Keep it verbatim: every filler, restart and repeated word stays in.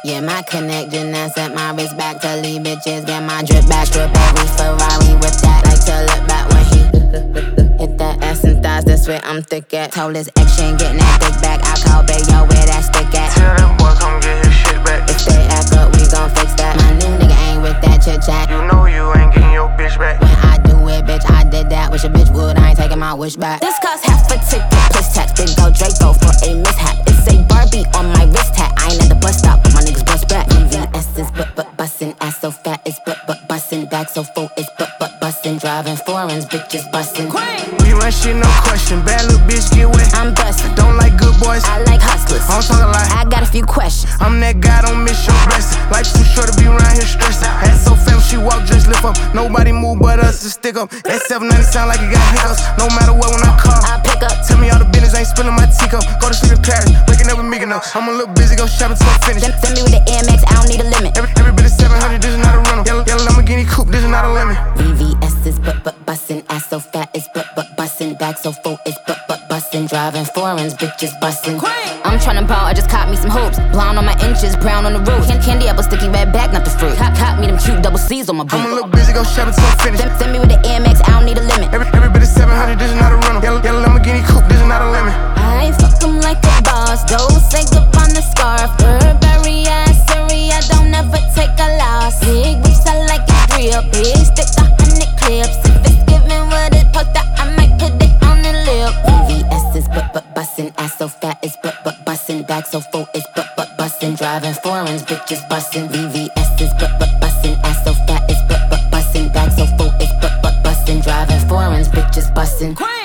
Yeah, my connection and set my wrist back to leave bitches. Get my drip back, strip every Ferrari with that. Like to look back when he hit that ass and thighs. That's where I'm thick at. Told his ex she ain't getting that dick back. I call Bayo where that stick at. Tell that boy come get his shit back. If they act up, we gon' fix that. My new nigga ain't with that chit chat. You know you ain't getting your bitch back. When I do it, bitch, I did that. Wish a bitch would, I ain't taking my wish back. This cost half a ticket, plus tax. Big go Draco for a mishap. It's a Barbie on my wrist hat. I ain't at the bus stop, but my niggas bust back. V V S is but but bustin', ass so fat it's but but bustin', back so full it's but but bustin', driving foreigns, bitches bustin'. We run shit, no question. Bad little bitch get wet. I'm bustin'. Don't like good boys. I like hustlers. I don't talk a lot. I got a few questions. I'm that guy, don't miss your blessing. Life's too short to be around here stressing. Ass so fat, she walk, just lift up. Nobody move but us to stick up. That seven ninety sound like it got hiccups. No matter what, when I call, I pick up. Tell me all the business, ain't spilling my teacup. Go to sleep in Paris, waking up with me enough. I'm a little busy, go shopping till I'm finished. Send, send me with the M X, I don't need a limit. Every, every bit of seven hundred, this is not a rental. Yellow, yellow Lamborghini coupe, this is not a lemon. V V S is but but bustin', ass so fat it's but but bustin', back so full it's but but bustin', driving foreigns, bitches bustin'. I'm tryna ball, I just caught me some hoops. Blonde on my inches, brown on the roof. Can candy apple, sticky red back, not the fruit. Cop, cop me them cute double C's on my boot. I'm a little busy, go shopping till I'm finished. Send, send me with the M X, I don't need a limit. Every, every bit of seven hundred, this is not a rental. Yellow, yellow Lamborghini coupe, this is not a lemon. I fuck 'em like a boss, don't say up on the scarf. Burberry, Siri, I don't ever take a loss. Big whips, I like it real. Big stick, a hundred clips. If it's giving what it poked out, I might put it on the lip. V V S is but but bustin', ass so fat it's but but bustin', back so full it's but but bustin', driving foreigns, bitches bustin'. V V S is but but bustin', ass so fat it's but but bustin', back so full it's but but bustin', driving foreigns, bitches bustin'.